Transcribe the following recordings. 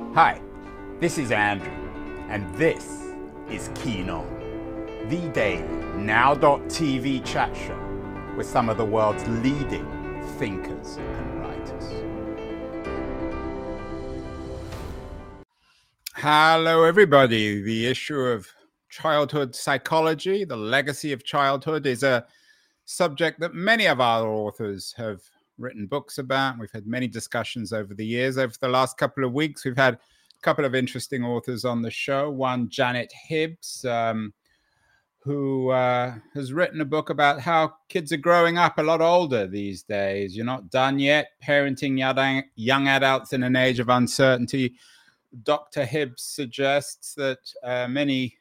Hi, this is Andrew, and this is Keen On, the daily Now.tv chat show with some of the world's leading thinkers and writers. Hello, everybody. The issue of childhood psychology, the legacy of childhood, is a subject that many of our authors have written books about. We've had many discussions over the years. Over the last couple of weeks, we've had a couple of interesting authors on the show. One, Janet Hibbs, who has written a book about how kids are growing up a lot older these days. You're not done yet parenting young adults in an age of uncertainty. Dr. Hibbs suggests that many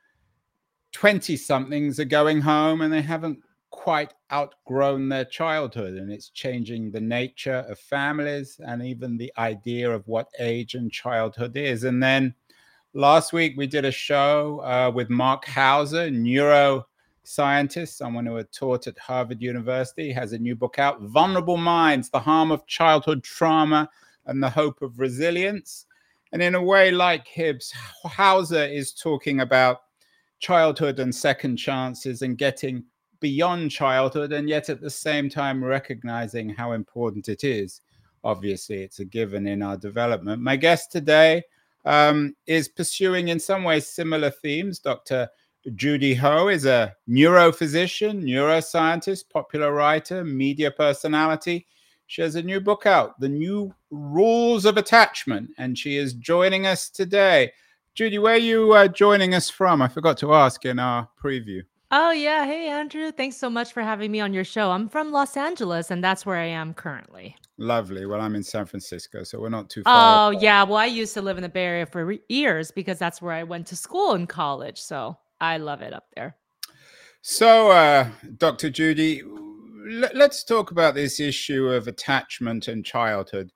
20-somethings are going home and they haven't quite outgrown their childhood, and it's changing the nature of families and even the idea of what age and childhood is. And then last week we did a show with Mark Hauser, neuroscientist, someone who had taught at Harvard University, has a new book out, Vulnerable Minds, The Harm of Childhood Trauma and the Hope of Resilience. And in a way, like Hibbs, Hauser is talking about childhood and second chances and getting beyond childhood, and yet at the same time recognizing how important it is. Obviously, it's a given in our development. My guest today is pursuing in some ways similar themes. Dr. Judy Ho is a neurophysician, neuroscientist, popular writer, media personality. She has a new book out, The New Rules of Attachment, and she is joining us today. Judy, where are you joining us from? I forgot to ask in our preview. Oh, yeah. Hey, Andrew. Thanks so much for having me on your show. I'm from Los Angeles, and that's where I am currently. Lovely. Well, I'm in San Francisco, so we're not too far Oh, apart. yeah. Well, I used to live in the Bay Area for years because that's where I went to school in college. So I love it up there. So, Dr. Judy, let's talk about this issue of attachment and childhood.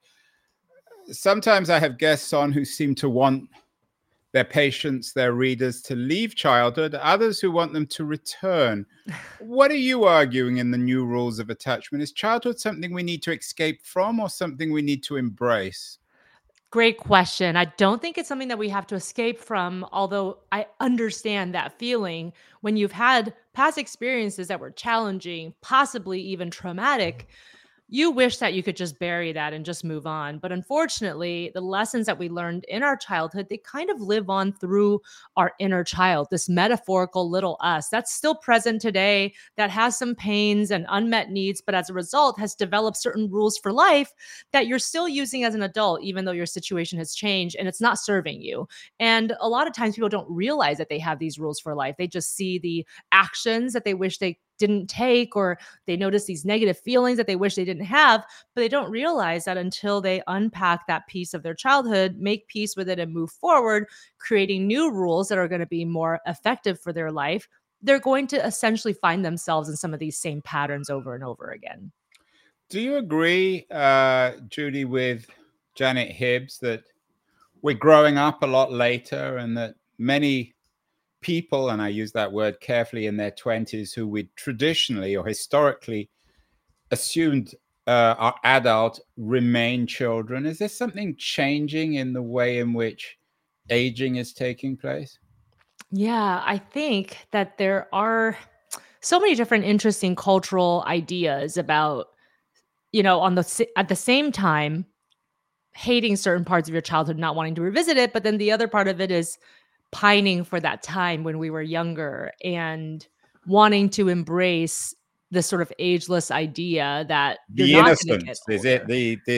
Sometimes I have guests on who seem to want their patients, their readers, to leave childhood, others who want them to return. What are you arguing in The New Rules of Attachment? Is childhood something we need to escape from or something we need to embrace? Great question. I don't think it's something that we have to escape from, although I understand that feeling when you've had past experiences that were challenging, possibly even traumatic. You wish that you could just bury that and just move on. But unfortunately, the lessons that we learned in our childhood, they kind of live on through our inner child, this metaphorical little us that's still present today, that has some pains and unmet needs, but as a result has developed certain rules for life that you're still using as an adult, even though your situation has changed and it's not serving you. And a lot of times people don't realize that they have these rules for life. They just see the actions that they wish they didn't take, or they notice these negative feelings that they wish they didn't have, but they don't realize that until they unpack that piece of their childhood, make peace with it and move forward, creating new rules that are going to be more effective for their life, they're going to essentially find themselves in some of these same patterns over and over again. Do you agree, Judy, with Janet Hibbs that we're growing up a lot later and that many people, and I use that word carefully, in their 20s who we traditionally or historically assumed are adult remain children? Is there something changing in the way in which aging is taking place? Yeah, I think that there are so many different interesting cultural ideas about, at the same time, hating certain parts of your childhood, not wanting to revisit it. But then the other part of it is pining for that time when we were younger and wanting to embrace this sort of ageless idea that you're The not going to get innocence, is it older.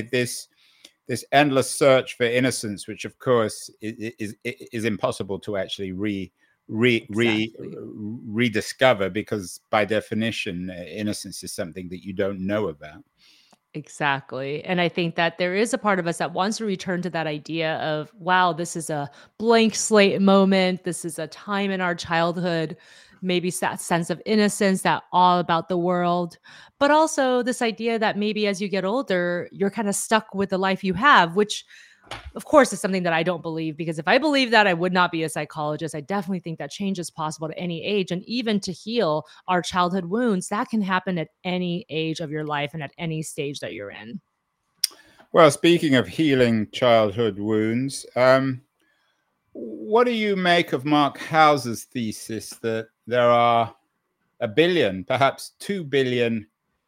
this endless search for innocence, which of course is impossible to actually Exactly. rediscover, because by definition innocence is something that you don't know about. Exactly. And I think that there is a part of us that wants to return to that idea of, wow, this is a blank slate moment. This is a time in our childhood, maybe that sense of innocence, that awe about the world. But also this idea that maybe as you get older, you're kind of stuck with the life you have, which of course is something that I don't believe, because if I believe that, I would not be a psychologist. I definitely think that change is possible at any age. And even to heal our childhood wounds, that can happen at any age of your life and at any stage that you're in. Well, speaking of healing childhood wounds, what do you make of Mark Hauser's thesis that there are a billion, perhaps 2 billion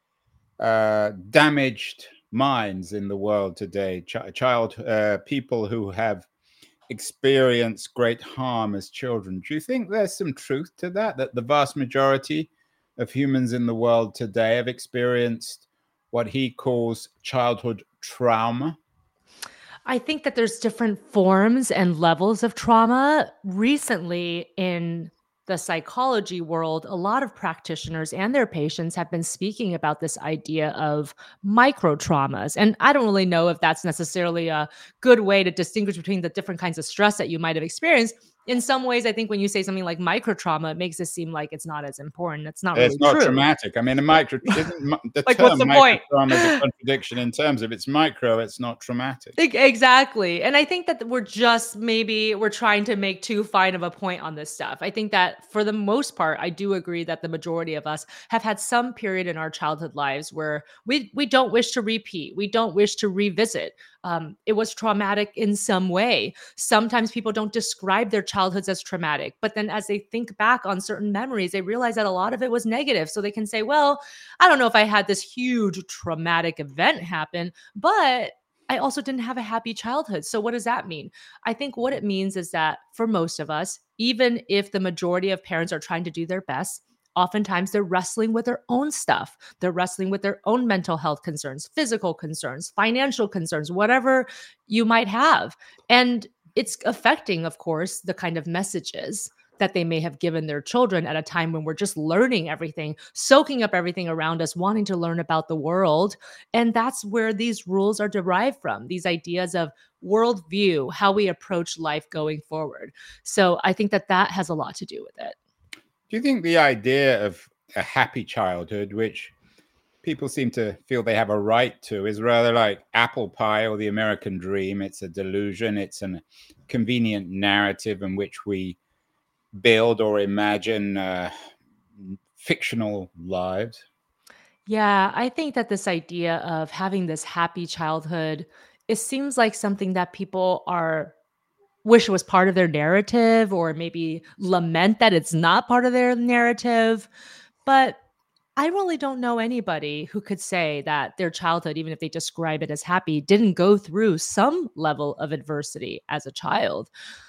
damaged minds in the world today? People who have experienced great harm as children. Do you think there's some truth to that? That the vast majority of humans in the world today have experienced what he calls childhood trauma? I think that there's different forms and levels of trauma. Recently, in the psychology world, a lot of practitioners and their patients have been speaking about this idea of micro traumas. And I don't really know if that's necessarily a good way to distinguish between the different kinds of stress that you might have experienced. In some ways, I think when you say something like micro trauma, it makes it seem like it's not as important. It's not It's really not true. traumatic. I mean, the Like, what's term the point? microtrauma is a contradiction in terms of it's micro, it's not traumatic. Exactly. And I think that we're trying to make too fine of a point on this stuff. I think that for the most part, I do agree that the majority of us have had some period in our childhood lives where we don't wish to repeat. We don't wish to revisit. It was traumatic in some way. Sometimes people don't describe their childhoods as traumatic, but then as they think back on certain memories, they realize that a lot of it was negative. So they can say, well, I don't know if I had this huge traumatic event happen, but I also didn't have a happy childhood. So what does that mean? I think what it means is that for most of us, even if the majority of parents are trying to do their best, oftentimes they're wrestling with their own stuff. They're wrestling with their own mental health concerns, physical concerns, financial concerns, whatever you might have. And it's affecting, of course, the kind of messages that they may have given their children at a time when we're just learning everything, soaking up everything around us, wanting to learn about the world. And that's where these rules are derived from, these ideas of worldview, how we approach life going forward. So I think that that has a lot to do with it. Do you think the idea of a happy childhood, which people seem to feel they have a right to, is rather like apple pie or the American dream? It's a delusion, it's a convenient narrative in which we build or imagine fictional lives. Yeah, I think that this idea of having this happy childhood, it seems like something that people are wish was part of their narrative or maybe lament that it's not part of their narrative. But I really don't know anybody who could say that their childhood, even if they describe it as happy, didn't go through some level of adversity as a child.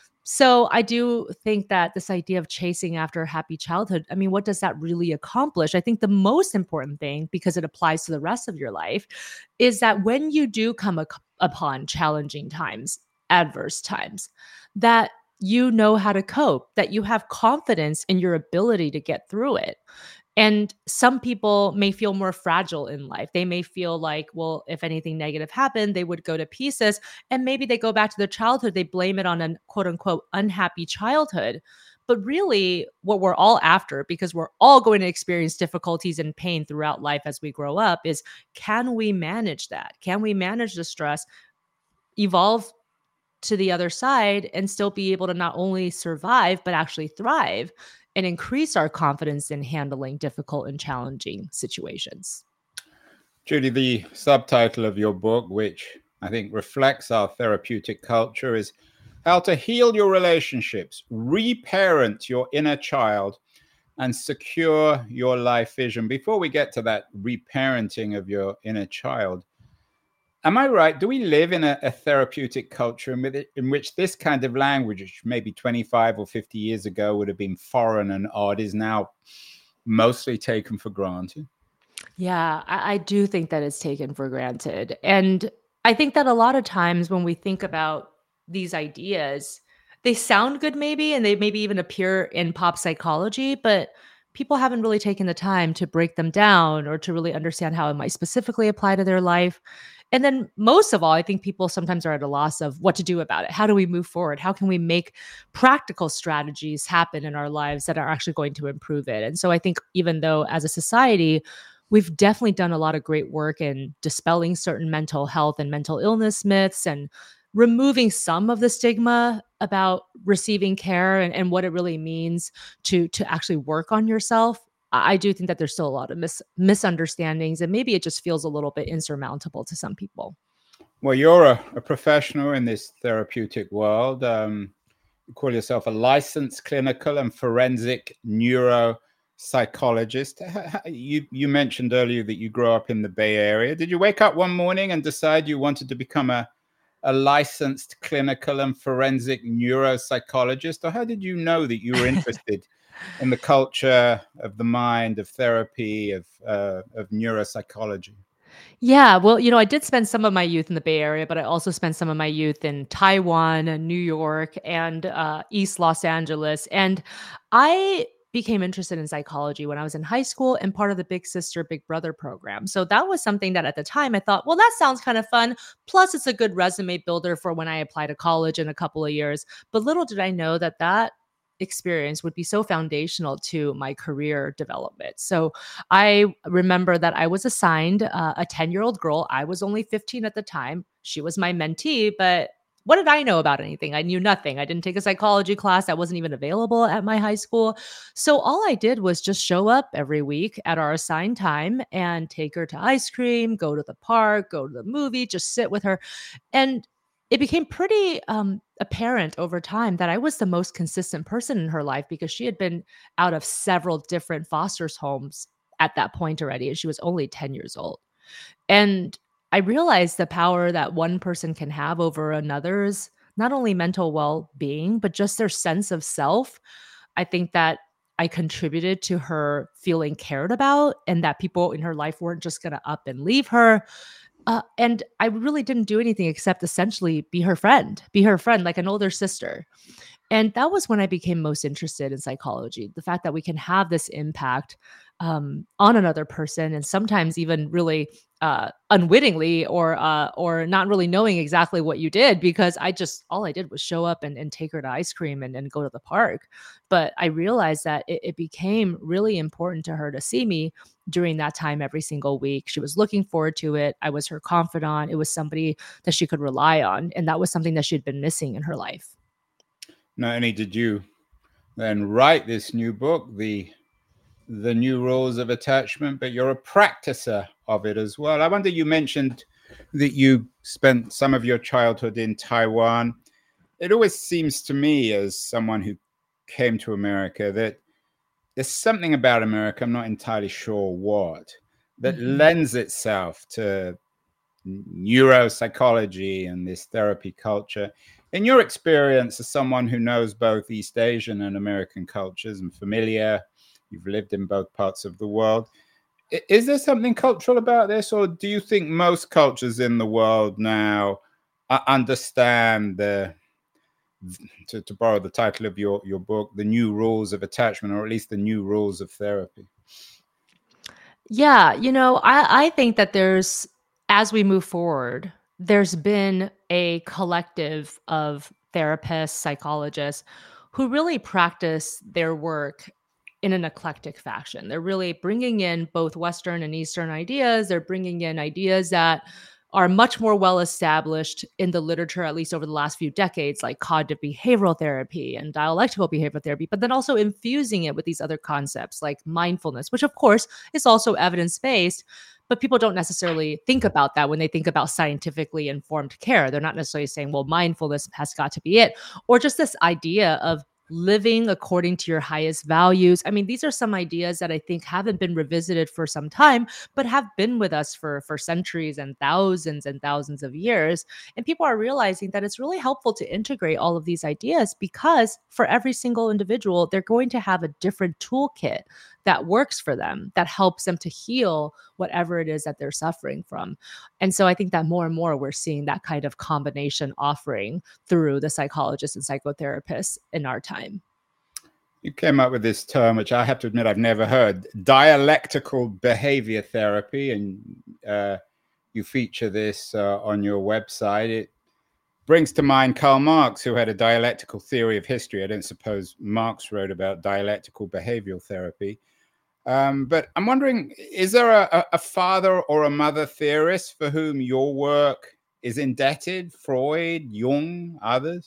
So I do think that this idea of chasing after a happy childhood, I mean, what does that really accomplish? I think the most important thing, because it applies to the rest of your life, is that when you do come upon challenging times, adverse times, that you know how to cope, that you have confidence in your ability to get through it. And some people may feel more fragile in life. They may feel like, well, if anything negative happened, they would go to pieces. And maybe they go back to their childhood, they blame it on an quote unquote unhappy childhood. But really, what we're all after, because we're all going to experience difficulties and pain throughout life as we grow up, is can we manage that? Can we manage the stress, evolve to the other side, and still be able to not only survive, but actually thrive and increase our confidence in handling difficult and challenging situations? Judy, the subtitle of your book, which I think reflects our therapeutic culture, is How to Heal Your Relationships, Reparent Your Inner Child, and Secure Your Life Vision. Before we get to that reparenting of your inner child, am I right? Do we live in a therapeutic culture in which this kind of language, which maybe 25 or 50 years ago would have been foreign and odd, is now mostly taken for granted? Yeah, I do think that it's taken for granted. And I think that a lot of times when we think about these ideas, they sound good maybe, and they maybe even appear in pop psychology, but people haven't really taken the time to break them down or to really understand how it might specifically apply to their life. And then most of all, I think people sometimes are at a loss of what to do about it. How do we move forward? How can we make practical strategies happen in our lives that are actually going to improve it? And so I think even though as a society, we've definitely done a lot of great work in dispelling certain mental health and mental illness myths and removing some of the stigma about receiving care and what it really means to actually work on yourself. I do think that there's still a lot of misunderstandings, and maybe it just feels a little bit insurmountable to some people. Well, you're a professional in this therapeutic world. You call yourself a licensed clinical and forensic neuropsychologist. You mentioned earlier that you grew up in the Bay Area. Did you wake up one morning and decide you wanted to become a licensed clinical and forensic neuropsychologist, or how did you know that you were interested in the culture of the mind, of therapy, of neuropsychology? Yeah, well, I did spend some of my youth in the Bay Area, but I also spent some of my youth in Taiwan and New York and East Los Angeles. And I became interested in psychology when I was in high school and part of the Big Sister, Big Brother program. So that was something that at the time I thought, well, that sounds kind of fun. Plus, it's a good resume builder for when I apply to college in a couple of years. But little did I know that experience would be so foundational to my career development. So I remember that I was assigned a 10-year-old girl. I was only 15 at the time. She was my mentee, but what did I know about anything? I knew nothing. I didn't take a psychology class that wasn't even available at my high school. So all I did was just show up every week at our assigned time and take her to ice cream, go to the park, go to the movie, just sit with her. And it became pretty apparent over time that I was the most consistent person in her life because she had been out of several different foster homes at that point already, and she was only 10 years old. And I realized the power that one person can have over another's not only mental well-being, but just their sense of self. I think that I contributed to her feeling cared about and that people in her life weren't just going to up and leave her. And I really didn't do anything except essentially be her friend like an older sister. And that was when I became most interested in psychology. The fact that we can have this impact on another person, and sometimes even really unwittingly, or not really knowing exactly what you did, because all I did was show up and take her to ice cream and go to the park. But I realized that it became really important to her to see me during that time every single week. She was looking forward to it. I was her confidant. It was somebody that she could rely on, and that was something that she'd been missing in her life. Not only did you then write this new book, the New Rules of Attachment, but you're a practicer of it as well. I wonder, you mentioned that you spent some of your childhood in Taiwan. It always seems to me, as someone who came to America, that there's something about America, I'm not entirely sure what, that lends itself to neuropsychology and this therapy culture. In your experience, as someone who knows both East Asian and American cultures and familiar, you've lived in both parts of the world, is there something cultural about this, or do you think most cultures in the world now understand to borrow the title of your book, the new rules of attachment, or at least the new rules of therapy? Yeah, I think that as we move forward, there's been a collective of therapists, psychologists who really practice their work in an eclectic fashion. They're really bringing in both Western and Eastern ideas. They're bringing in ideas that are much more well established in the literature, at least over the last few decades, like cognitive behavioral therapy and dialectical behavioral therapy, but then also infusing it with these other concepts like mindfulness, which of course is also evidence-based, but people don't necessarily think about that when they think about scientifically informed care. They're not necessarily saying, well, mindfulness has got to be it, or just this idea of living according to your highest values. I mean, these are some ideas that I think haven't been revisited for some time, but have been with us for centuries and thousands of years. And people are realizing that it's really helpful to integrate all of these ideas, because for every single individual, they're going to have a different toolkit that works for them, that helps them to heal whatever it is that they're suffering from. And so I think that more and more we're seeing that kind of combination offering through the psychologists and psychotherapists in our time. You came up with this term, which I have to admit I've never heard, dialectical behavior therapy, and you feature this on your website. It brings to mind Karl Marx, who had a dialectical theory of history. I don't suppose Marx wrote about dialectical behavioral therapy. But I'm wondering, is there a father or a mother theorist for whom your work is indebted? Freud, Jung, others?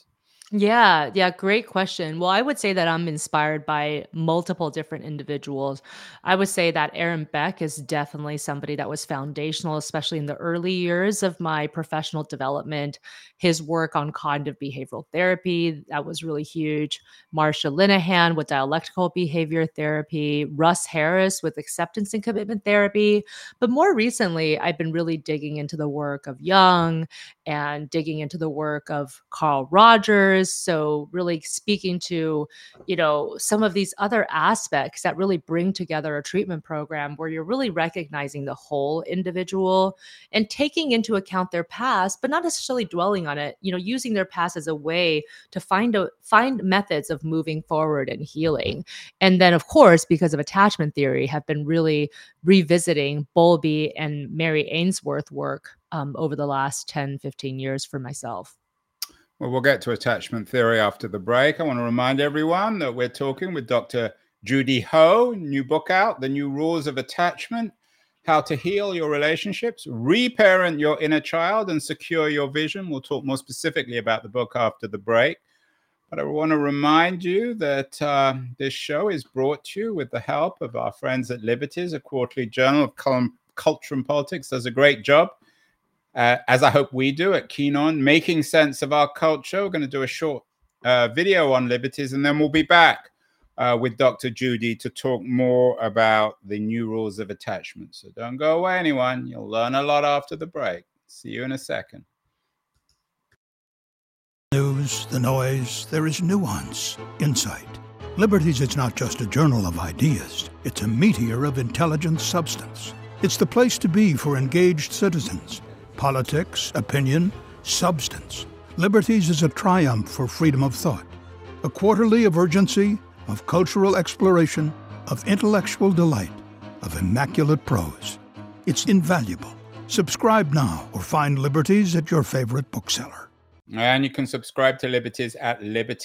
Yeah, yeah, great question. Well, I would say that I'm inspired by multiple different individuals. I would say that Aaron Beck is definitely somebody that was foundational, especially in the early years of my professional development. His work on cognitive behavioral therapy, that was really huge. Marsha Linehan with dialectical behavior therapy, Russ Harris with acceptance and commitment therapy. But more recently, I've been really digging into the work of Jung and digging into the work of Carl Rogers. So, really speaking to, some of these other aspects that really bring together a treatment program where you're really recognizing the whole individual and taking into account their past, but not necessarily dwelling on it, using their past as a way to find methods of moving forward and healing. And then, of course, because of attachment theory, have been really revisiting Bowlby and Mary Ainsworth work over the last 10, 15 years for myself. Well, we'll get to attachment theory after the break. I want to remind everyone that we're talking with Dr. Judy Ho, new book out, The New Rules of Attachment, How to Heal Your Relationships, Reparent Your Inner Child, and Secure Your Vision. We'll talk more specifically about the book after the break. But I want to remind you that this show is brought to you with the help of our friends at Liberties, a quarterly journal of culture and politics. Does a great job, as I hope we do at Keen On, making sense of our culture. We're going to do a short video on Liberties, and then we'll be back with Dr. Judy to talk more about the new rules of attachment. So don't go away, anyone. You'll learn a lot after the break. See you in a second. News, the noise, there is nuance, insight. Liberties is not just a journal of ideas, it's a meteor of intelligent substance. It's the place to be for engaged citizens. Politics, opinion, substance. Liberties is a triumph for freedom of thought. A quarterly of urgency, of cultural exploration, of intellectual delight, of immaculate prose. It's invaluable. Subscribe now or find Liberties at your favorite bookseller. And you can subscribe to Liberties at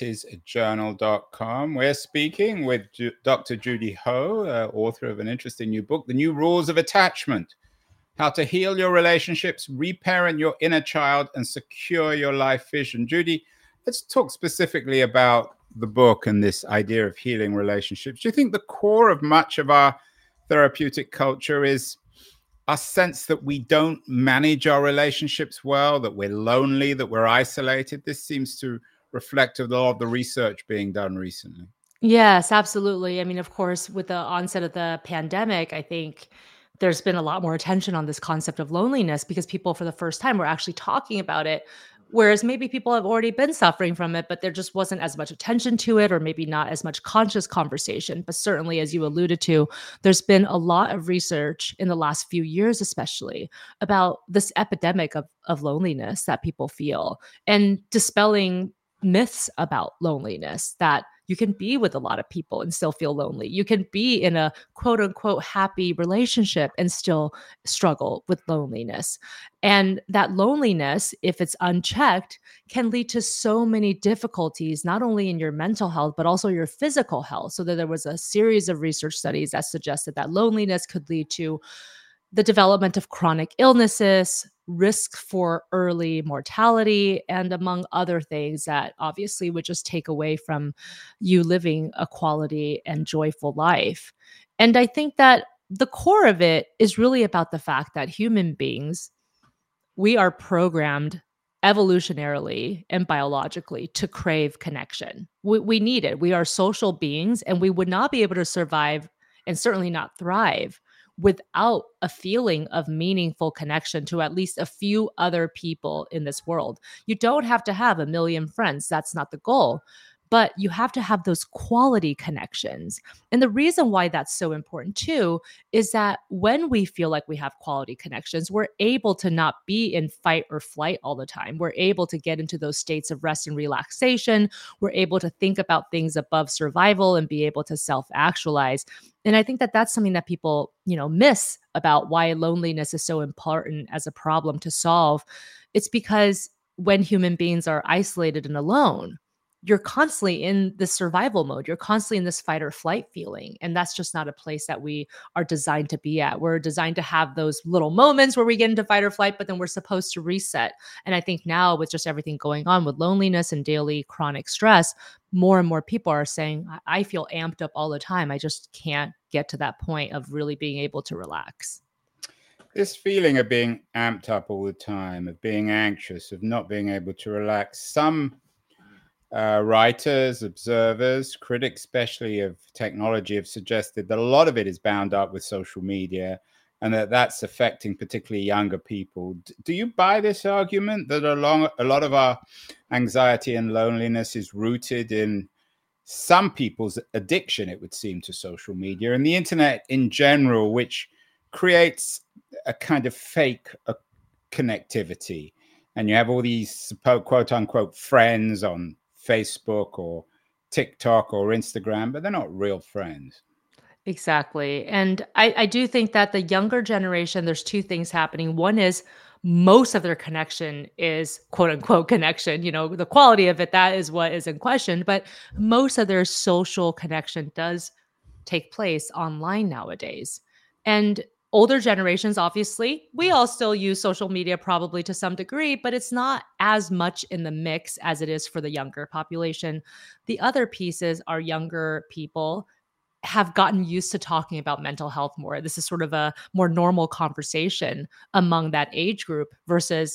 libertiesjournal.com. We're speaking with Dr. Judy Ho, author of an interesting new book, The New Rules of Attachment, How to Heal Your Relationships, Reparent Your Inner Child, and Secure Your Life Vision. Judy, let's talk specifically about the book and this idea of healing relationships. Do you think the core of much of our therapeutic culture is our sense that we don't manage our relationships well, that we're lonely, that we're isolated? This seems to reflect a lot of the research being done recently. Yes, absolutely. I mean, of course, with the onset of the pandemic, I think there's been a lot more attention on this concept of loneliness because people, for the first time, were actually talking about it. Whereas maybe people have already been suffering from it, but there just wasn't as much attention to it, or maybe not as much conscious conversation. But certainly, as you alluded to, there's been a lot of research in the last few years, especially about this epidemic of loneliness that people feel and dispelling myths about loneliness, that you can be with a lot of people and still feel lonely. You can be in a quote unquote happy relationship and still struggle with loneliness. And that loneliness, if it's unchecked, can lead to so many difficulties, not only in your mental health, but also your physical health. So that there was a series of research studies that suggested that loneliness could lead to the development of chronic illnesses, risk for early mortality, and among other things that obviously would just take away from you living a quality and joyful life. And I think that the core of it is really about the fact that human beings, we are programmed evolutionarily and biologically to crave connection. We need it. We are social beings, and we would not be able to survive and certainly not thrive without a feeling of meaningful connection to at least a few other people in this world. You don't have to have a million friends. That's not the goal. But you have to have those quality connections. And the reason why that's so important too is that when we feel like we have quality connections, we're able to not be in fight or flight all the time. We're able to get into those states of rest and relaxation. We're able to think about things above survival and be able to self-actualize. And I think that that's something that people, miss about why loneliness is so important as a problem to solve. It's because when human beings are isolated and alone, you're constantly in this survival mode. You're constantly in this fight or flight feeling. And that's just not a place that we are designed to be at. We're designed to have those little moments where we get into fight or flight, but then we're supposed to reset. And I think now, with just everything going on with loneliness and daily chronic stress, more and more people are saying, I feel amped up all the time. I just can't get to that point of really being able to relax. This feeling of being amped up all the time, of being anxious, of not being able to relax, some writers, observers, critics, especially of technology, have suggested that a lot of it is bound up with social media and that that's affecting particularly younger people. Do you buy this argument that a lot of our anxiety and loneliness is rooted in some people's addiction, it would seem, to social media and the internet in general, which creates a kind of fake connectivity? And you have all these quote unquote friends on Facebook or TikTok or Instagram, but they're not real friends. Exactly. And I do think that the younger generation, there's two things happening. One is most of their connection is quote unquote connection. The quality of it, that is what is in question. But most of their social connection does take place online nowadays. And older generations, obviously, we all still use social media probably to some degree, but it's not as much in the mix as it is for the younger population. The other pieces are younger people have gotten used to talking about mental health more. This is sort of a more normal conversation among that age group versus,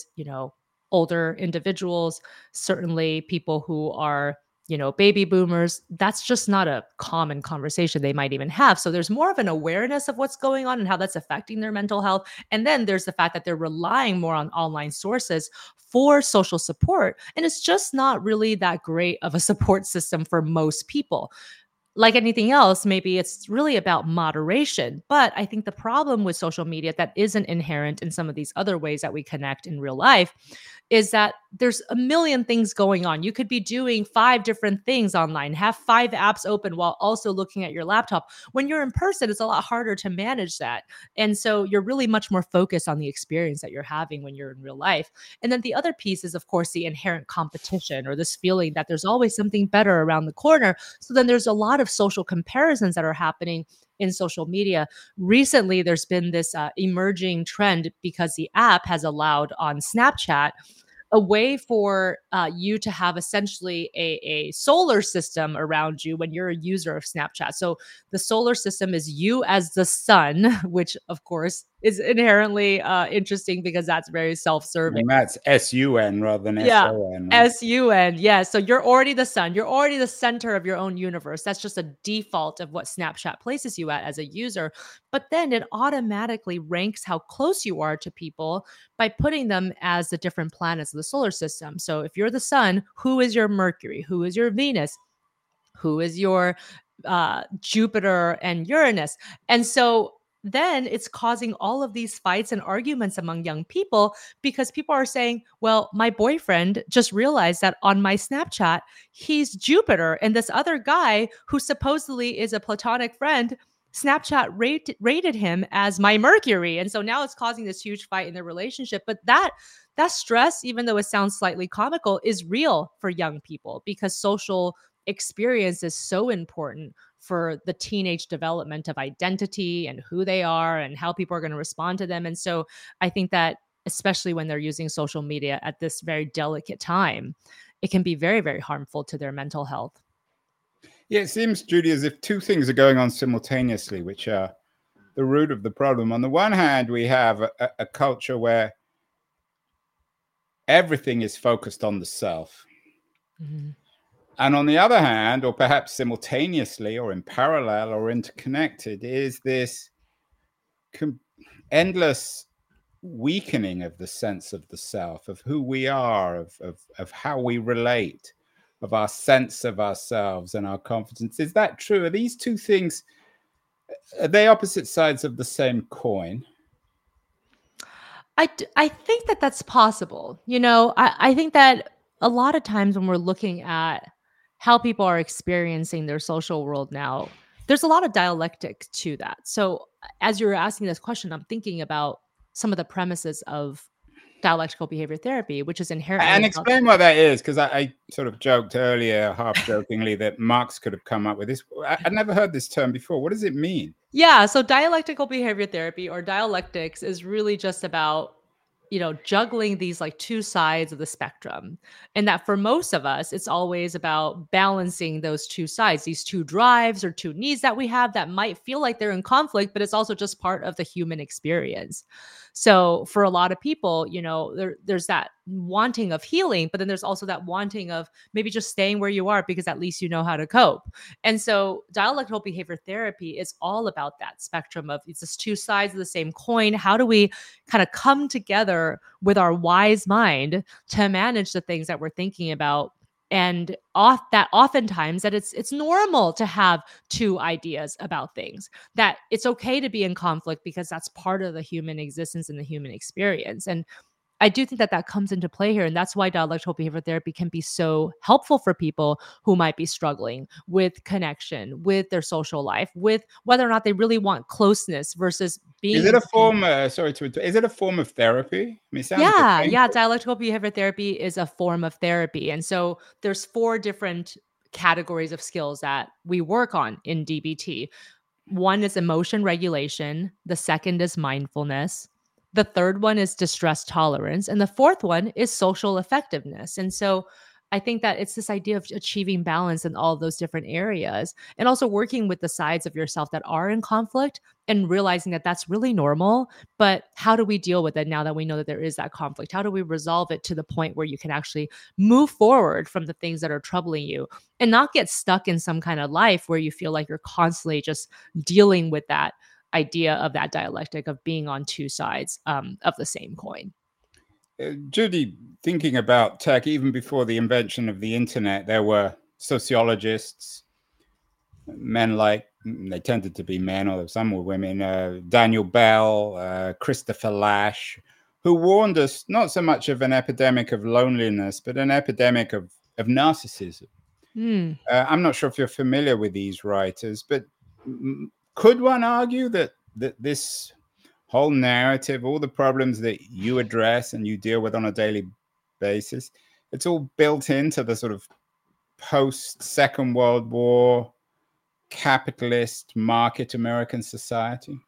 older individuals, certainly people who are, baby boomers. That's just not a common conversation they might even have. So there's more of an awareness of what's going on and how that's affecting their mental health. And then there's the fact that they're relying more on online sources for social support. And it's just not really that great of a support system for most people. Like anything else, maybe it's really about moderation. But I think the problem with social media that isn't inherent in some of these other ways that we connect in real life is that there's a million things going on. You could be doing 5 different things online, have 5 apps open while also looking at your laptop. When you're in person, it's a lot harder to manage that. And so you're really much more focused on the experience that you're having when you're in real life. And then the other piece is, of course, the inherent competition or this feeling that there's always something better around the corner. So then there's a lot of social comparisons that are happening in social media. Recently, there's been this emerging trend because the app has allowed on Snapchat a way for you to have essentially a solar system around you when you're a user of Snapchat. So the solar system is you as the sun, which of course is inherently interesting because that's very self-serving. And that's S-U-N rather than Yeah. S-O-N. Right? S-U-N. Yeah. So you're already the sun. You're already the center of your own universe. That's just a default of what Snapchat places you at as a user. But then it automatically ranks how close you are to people by putting them as the different planets of the solar system. So if you're the sun, who is your Mercury? Who is your Venus? Who is your Jupiter and Uranus? And so then it's causing all of these fights and arguments among young people because people are saying, well, my boyfriend just realized that on my Snapchat, he's Jupiter. And this other guy who supposedly is a platonic friend, Snapchat rated him as my Mercury. And so now it's causing this huge fight in their relationship. But that stress, even though it sounds slightly comical, is real for young people because social experience is so important for the teenage development of identity and who they are and how people are going to respond to them. And so I think that especially when they're using social media at this very delicate time, it can be very, very harmful to their mental health. Yeah, it seems, Judy, as if 2 things are going on simultaneously, which are the root of the problem. On the one hand, we have a culture where everything is focused on the self. Mm-hmm. And on the other hand, or perhaps simultaneously or in parallel or interconnected, is this endless weakening of the sense of the self, of who we are, of how we relate, of our sense of ourselves and our confidence. Is that true? Are these 2 things, are they opposite sides of the same coin? I think that that's possible. I think that a lot of times when we're looking at how people are experiencing their social world now, there's a lot of dialectic to that. So as you're asking this question, I'm thinking about some of the premises of dialectical behavior therapy, which is inherently And about explain what that is, because I sort of joked earlier, half jokingly, that Marx could have come up with this. I'd never heard this term before. What does it mean? Yeah, so dialectical behavior therapy or dialectics is really just about, juggling these like two sides of the spectrum. And that for most of us, it's always about balancing those two sides, these two drives or two needs that we have that might feel like they're in conflict, but it's also just part of the human experience. So for a lot of people, there's that wanting of healing, but then there's also that wanting of maybe just staying where you are because at least you know how to cope. And so dialectical behavior therapy is all about that spectrum of it's just two sides of the same coin. How do we kind of come together with our wise mind to manage the things that we're thinking about? And oftentimes that it's normal to have two ideas about things, that it's okay to be in conflict because that's part of the human existence and the human experience. And I do think that that comes into play here. And that's why dialectical behavior therapy can be so helpful for people who might be struggling with connection, with their social life, with whether or not they really want closeness versus being. Is it a form? Is it a form of therapy? I mean, it sounds like Yeah, painful. yeah. Dialectical behavior therapy is a form of therapy. And so there's 4 different categories of skills that we work on in DBT. One is emotion regulation. The second is mindfulness. The third one is distress tolerance. And the fourth one is social effectiveness. And so I think that it's this idea of achieving balance in all of those different areas and also working with the sides of yourself that are in conflict and realizing that that's really normal. But how do we deal with it now that we know that there is that conflict? How do we resolve it to the point where you can actually move forward from the things that are troubling you and not get stuck in some kind of life where you feel like you're constantly just dealing with that idea of that dialectic of being on two sides of the same coin. Judy, thinking about tech, even before the invention of the internet, there were sociologists, men they tended to be men, although some were women, Daniel Bell, Christopher Lasch, who warned us not so much of an epidemic of loneliness, but an epidemic of narcissism. I'm not sure if you're familiar with these writers, but could one argue that this whole narrative, all the problems that you address and you deal with on a daily basis, it's all built into the sort of post-Second World War capitalist market American society?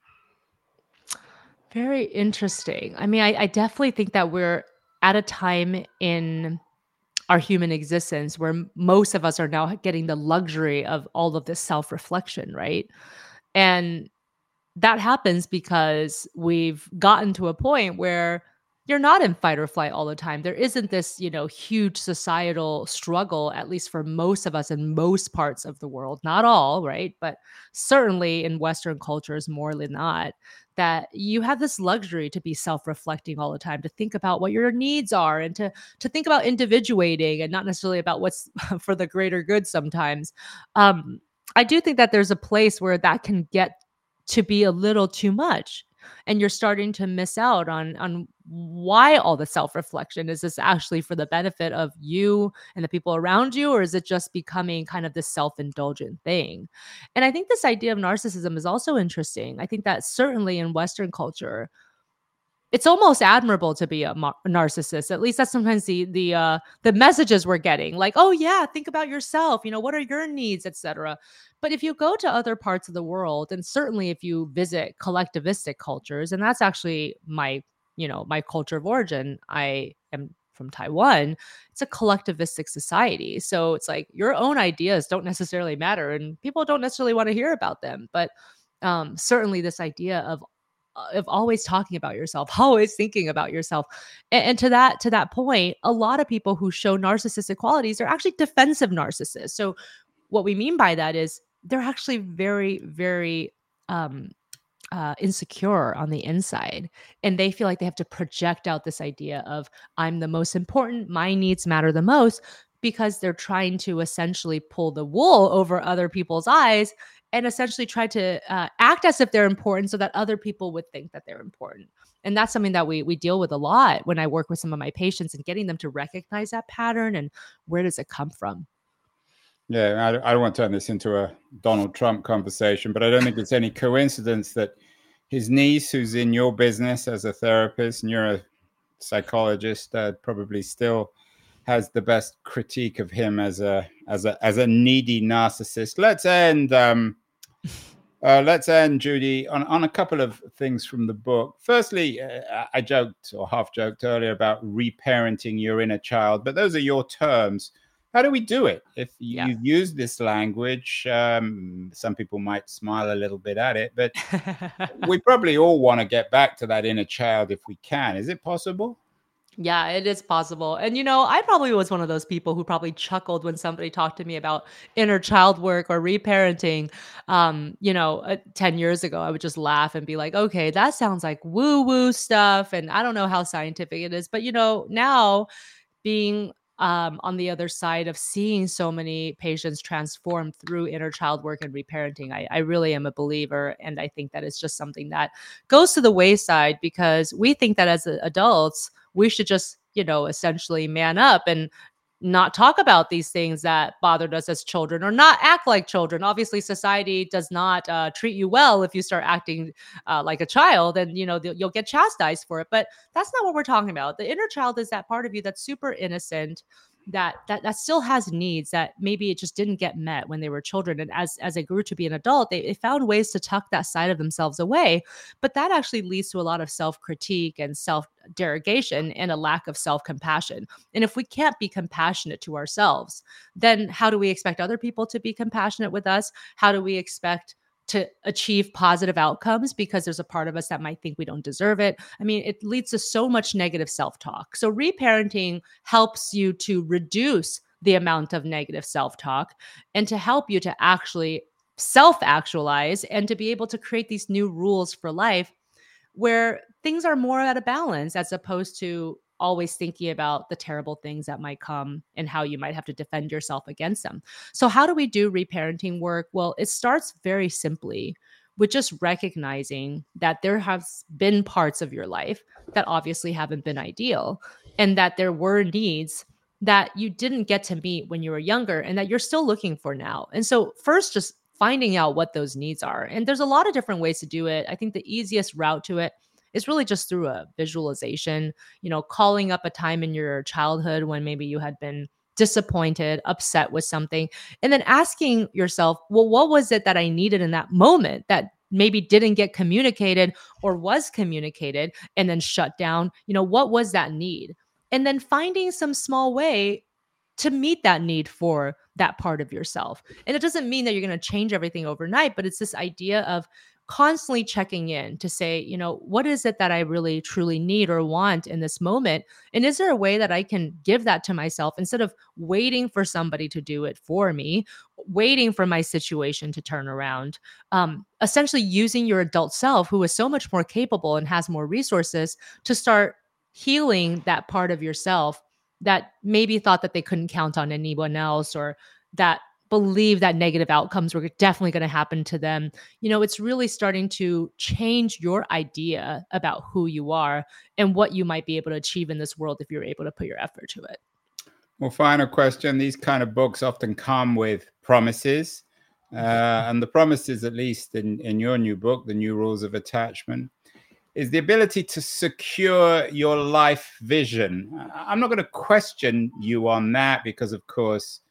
Very interesting. I mean, I definitely think that we're at a time in our human existence where most of us are now getting the luxury of all of this self-reflection, right? And that happens because we've gotten to a point where you're not in fight or flight all the time. There isn't this, huge societal struggle, at least for most of us in most parts of the world. Not all, right? But certainly in Western cultures, more than not, that you have this luxury to be self-reflecting all the time, to think about what your needs are and to think about individuating and not necessarily about what's for the greater good sometimes. I do think that there's a place where that can get to be a little too much. And you're starting to miss out on why all the self-reflection. Is this actually for the benefit of you and the people around you? Or is it just becoming kind of this self-indulgent thing? And I think this idea of narcissism is also interesting. I think that certainly in Western culture, it's almost admirable to be a narcissist. At least that's sometimes the messages we're getting. Like, oh yeah, think about yourself. What are your needs, etc. But if you go to other parts of the world, and certainly if you visit collectivistic cultures, and that's actually my culture of origin. I am from Taiwan. It's a collectivistic society, so it's like your own ideas don't necessarily matter, and people don't necessarily want to hear about them. But certainly, this idea of always talking about yourself, always thinking about yourself. And to that point, a lot of people who show narcissistic qualities are actually defensive narcissists. So what we mean by that is they're actually very, very insecure on the inside. And they feel like they have to project out this idea of I'm the most important, my needs matter the most, because they're trying to essentially pull the wool over other people's eyes and essentially try to act as if they're important so that other people would think that they're important. And that's something that we deal with a lot when I work with some of my patients and getting them to recognize that pattern and where does it come from? Yeah, I don't want to turn this into a Donald Trump conversation, but I don't think it's any coincidence that his niece, who's in your business as a therapist, and you're a psychologist, probably still has the best critique of him as a needy narcissist. Let's end, Judy, on a couple of things from the book. Firstly, I joked or half joked earlier about reparenting your inner child, but those are your terms. How do we do it? If you've used this language, some people might smile a little bit at it, but we probably all want to get back to that inner child if we can. Is it possible? Yeah, it is possible. And, I probably was one of those people who probably chuckled when somebody talked to me about inner child work or reparenting. 10 years ago, I would just laugh and be like, okay, that sounds like woo woo stuff. And I don't know how scientific it is. But, now being on the other side of seeing so many patients transform through inner child work and reparenting, I really am a believer. And I think that it's just something that goes to the wayside because we think that as adults, we should just, essentially man up and not talk about these things that bothered us as children or not act like children. Obviously, society does not treat you well if you start acting like a child, and you'll get chastised for it. But that's not what we're talking about. The inner child is that part of you that's super innocent, that still has needs that maybe it just didn't get met when they were children. And as they grew to be an adult, they found ways to tuck that side of themselves away. But that actually leads to a lot of self-critique and self-derogation and a lack of self-compassion. And if we can't be compassionate to ourselves, then how do we expect other people to be compassionate with us? How do we expect to achieve positive outcomes because there's a part of us that might think we don't deserve it? I mean, it leads to so much negative self-talk. So reparenting helps you to reduce the amount of negative self-talk and to help you to actually self-actualize and to be able to create these new rules for life where things are more at a balance as opposed to always thinking about the terrible things that might come and how you might have to defend yourself against them. So how do we do reparenting work? Well, it starts very simply with just recognizing that there have been parts of your life that obviously haven't been ideal and that there were needs that you didn't get to meet when you were younger and that you're still looking for now. And so first, just finding out what those needs are. And there's a lot of different ways to do it. I think the easiest route to it is really just through a visualization, calling up a time in your childhood when maybe you had been disappointed, upset with something, and then asking yourself, well, what was it that I needed in that moment that maybe didn't get communicated or was communicated and then shut down? What was that need? And then finding some small way to meet that need for that part of yourself. And it doesn't mean that you're going to change everything overnight, but it's this idea of constantly checking in to say, what is it that I really truly need or want in this moment? And is there a way that I can give that to myself instead of waiting for somebody to do it for me, waiting for my situation to turn around? Essentially using your adult self, who is so much more capable and has more resources, to start healing that part of yourself that maybe thought that they couldn't count on anyone else, or that believe that negative outcomes were definitely going to happen to them. It's really starting to change your idea about who you are and what you might be able to achieve in this world if you're able to put your effort to it. Well, final question. These kind of books often come with promises. And the promises, at least in your new book, The New Rules of Attachment, is the ability to secure your life vision. I'm not going to question you on that because, of course,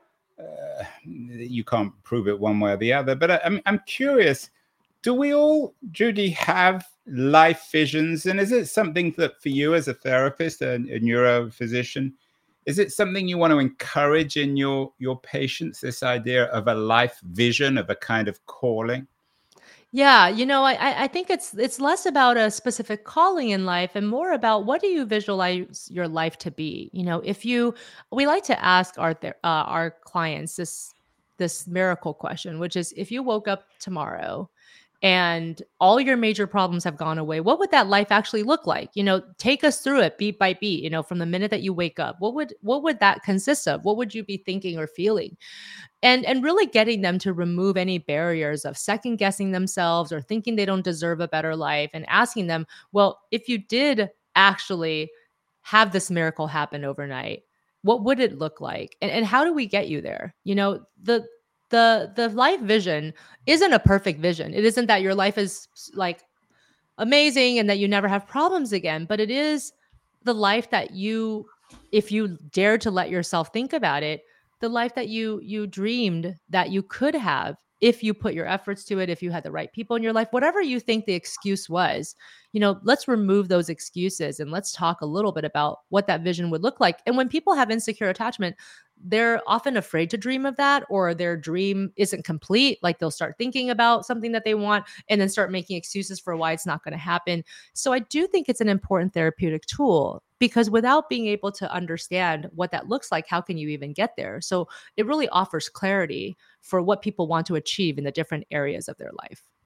you can't prove it one way or the other. But I'm curious, do we all, Judy, have life visions? And is it something that for you as a therapist, a neurophysician, is it something you want to encourage in your patients, this idea of a life vision, of a kind of calling? Yeah, I think it's less about a specific calling in life and more about what do you visualize your life to be. We like to ask our clients this miracle question, which is, if you woke up tomorrow and all your major problems have gone away, what would that life actually look like? Take us through it beat by beat, from the minute that you wake up. What would that consist of? What would you be thinking or feeling? And really getting them to remove any barriers of second guessing themselves or thinking they don't deserve a better life, and asking them, well, if you did actually have this miracle happen overnight, what would it look like? And how do we get you there? The life vision isn't a perfect vision. It isn't that your life is like amazing and that you never have problems again, but it is the life that you, if you dare to let yourself think about it, the life that you dreamed that you could have if you put your efforts to it, if you had the right people in your life, whatever you think the excuse was, let's remove those excuses and let's talk a little bit about what that vision would look like. And when people have insecure attachment, they're often afraid to dream of that, or their dream isn't complete. Like they'll start thinking about something that they want and then start making excuses for why it's not going to happen. So I do think it's an important therapeutic tool, because without being able to understand what that looks like, how can you even get there? So it really offers clarity for what people want to achieve in the different areas of their life.